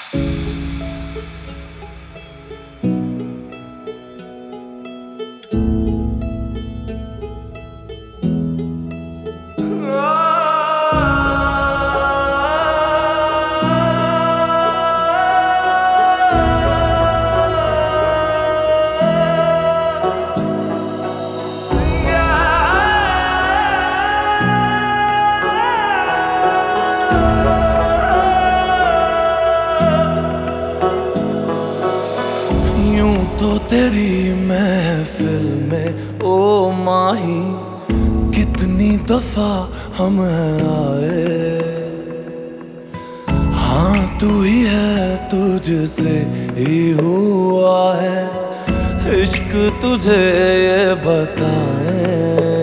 तो तेरी महफिल में ओ माही कितनी दफा हम आए। हाँ तू ही है, तुझसे ही हुआ है इश्क, तुझे ये बताए।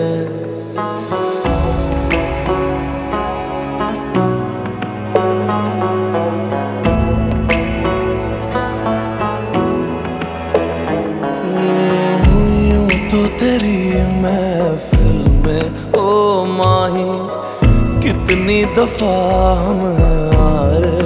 तो तेरी महफिल में ओ माही कितनी दफा हम आए।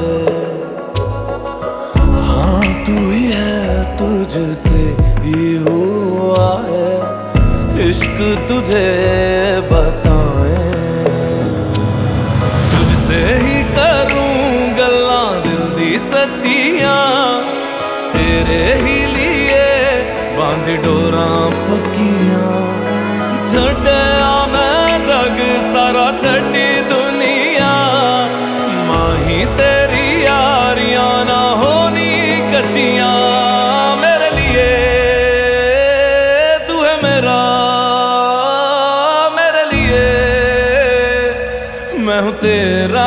हाँ तू ही है, तुझसे ही हुआ है इश्क, तुझे बताए। तुझसे ही करूं गल्लां दिल दी सच्चियां, तेरे ही लिए बांध डोरां पक्कियां। छड्डिया मैं जग सारा, छड्डी दुनिया, माही तेरी यारियां ना होनी कच्चियां। मेरे लिए तू है मेरा, मेरे लिए मैं हूँ तेरा।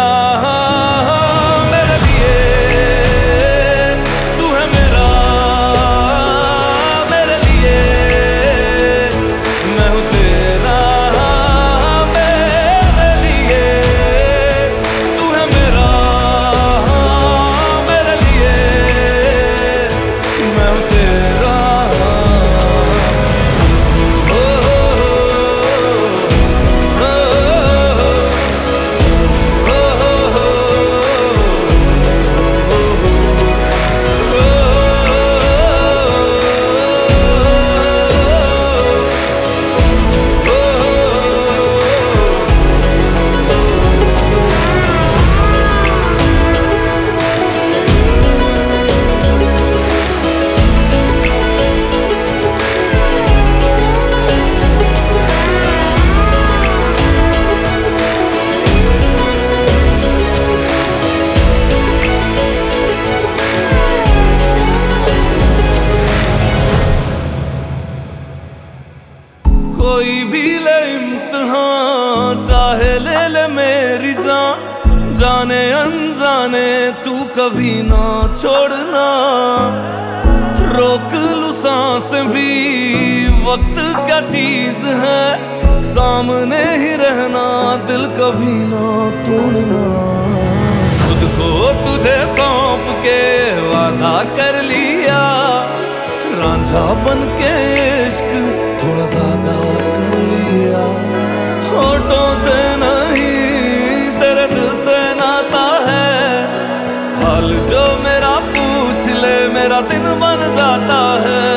कोई भी ले इम्तिहान, चाहे ले ले मेरी जान, जाने अनजाने तू कभी ना छोड़ना। रोक लूं सांस भी, वक्त क्या चीज है, सामने ही रहना, दिल कभी ना तोड़ना। खुद को तुझे सौंप के वादा कर लिया, रांझा बन के इश्क थोड़ा ज्यादा कर लिया। होठों से नहीं तेरे दिल से नाता है, हाल जो मेरा पूछ ले मेरा दिन बन जाता है।